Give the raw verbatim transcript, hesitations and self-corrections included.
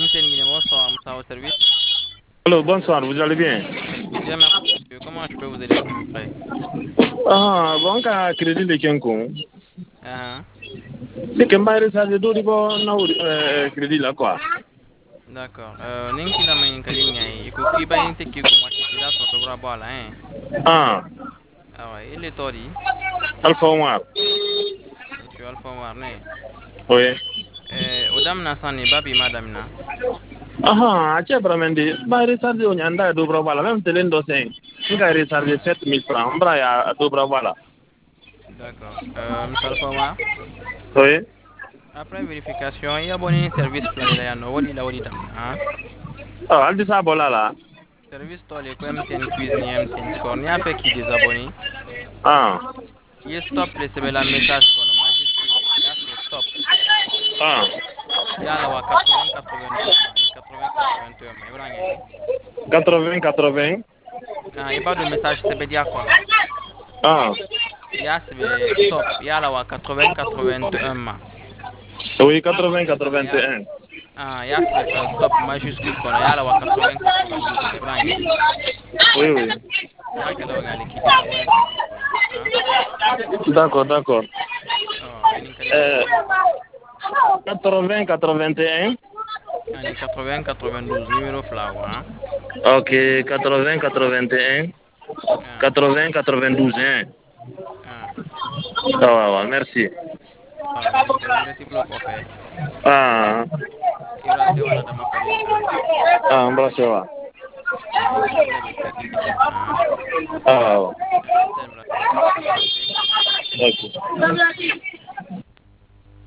M T N Guinée, bonsoir, Moussa au service. Allô, bonsoir, vous allez bien? Bien, merci, monsieur. Comment je peux vous aider, s'il vous plaît? Ah, bon, ka crédit de Kenko. Ah, C'est que Mbaye ça de dori bo na crédit là quoi. d'accord. Euh, ninki la main kalinya, iko kiba inte kiko makitida so dobra bala, hein. Ah, Ah ouais, il est tori, Alpha Omar. monsieur Alpha Warne. Oui. Eh, odam na sani babi madame na. Ah, ache bramendi. Mbaye ça de onyanda dobra bala même telen do cinq. Nga recharger sept mille francs. Mbra ya dobra bala. D'accord. Euh, monsieur Alpha War, Oui. après vérification, il y a bon service flalé ya no wali la wali damna, hein. Ah, Aldi sa bola là. Service tole ko M T N quiz ni M T N score ni a fait qui désabonné. Ah. Il stop les sebela message kono majuscule. Ya se stop. Ah. Yala wa quatre-vingts quatre-vingt-deux ma ni quatre-vingts quatre-vingt-un ma ibra ngeni. quatre-vingts quatre-vingts. Ah iba do message sebe dia kono. Ah. Ya sebe stop yala wa quatre-vingts quatre-vingt-un ma. Oui, quatre-vingts Ya quatre-vingt-un. ah ya sebe uh, stop majuscule kono yala wa quatre-vingts quatre-vingt-douze ma ibra ngeni. Oui, oui. Ya kala ngali ki désabonné service kono. Hein? D'accord, d'accord. Oh, yani kali la Euh, numéro kono. quatre-vingts quatre-vingt-un. Ani quatre-vingts quatre-vingt-douze numéro flower, hein? Ok, quatre-vingts quatre-vingt-un. Ah, quatre-vingts quatre-vingt-douze. Hein? ah. Ah, ouais, ouais, merci. Oh, yani kali multiple ko fe. Ah, Ibra se wala dama falinta. ah, embrasse wa. Ah, yani kala be thirty minutes, hein? Ah, ouais. Ah, ten minutes. Ok.